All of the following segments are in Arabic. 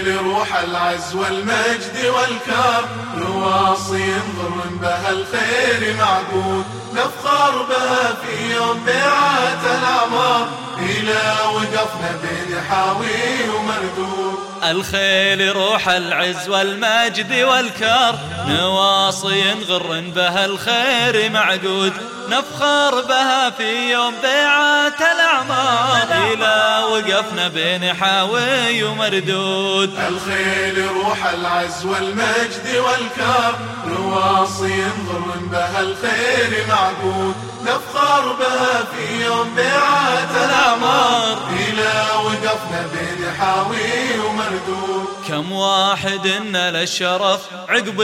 الخيل روح العز والمجد والكرم، نواصي نضر بها الخير معقود، نفخر بها في يوم بيعة الأعمار، إلى وقفنا بين حاوي ومردود. الخيل روح العز والمجد والكرم، نواصي نغر بها الخير معقود، نفخر بها في يوم بيعة الأعمار، إلى وقفنا بين حاوي ومردود. الخيل روح العز والمجد والكرم، نواصي نضر بها الخير معقود، نفخر بها في يوم بيعة الأعمار، إلى وقفنا بين حاوي ومردود. كم واحد نال الشرف عقب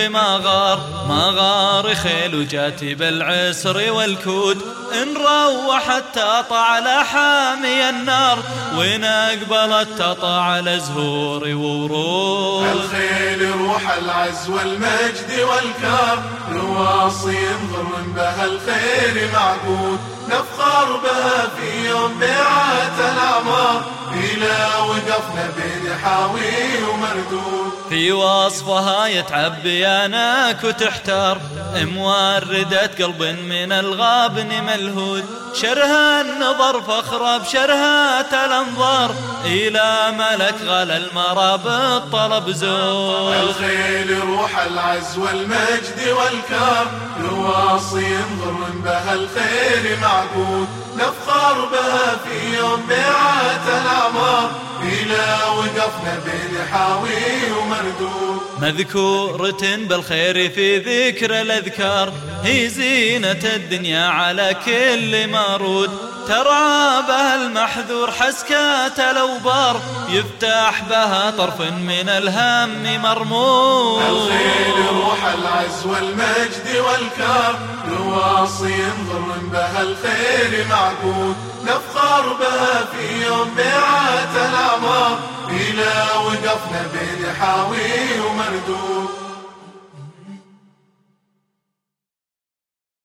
ما غار خيل وجات بالعسر والكود، إن روحت تطع على حامي النار، وإن أقبلت تطع على زهور وورود. الخيل روح العز والمجد والكرم، نواصي نضر بها الخير معقود، نفخر بها في يوم بيعة الأعمار، إلى وقفنا بين حاوي ومردود. في وصفها يتعبي أناك وتحتار، موردة قلب من الغابن ملهود، شرها النظر فخرة بشرها الأنظار، إلى ملك غلا المرى بالطلب زود. الخيل روح العز والمجد والكرم، نواصي نضر بها الخير معقود، نفخر بها في يوم بيعة الأعمار، إلى وقفنا بين حاوي ومردود. مذكورة بالخير في ذكر الأذكار، هي زينة الدنيا على كل مارود، ترعى بها المحذور حسكات الأوبار، يفتح بها طرف من الهم مرمود. الخيل روح العز والمجد والكرم، نواصي نضر بها الخير معقود، نفخر بها في يوم بيعة الأعمار، إلى وقفنا بين حاوي ومردود.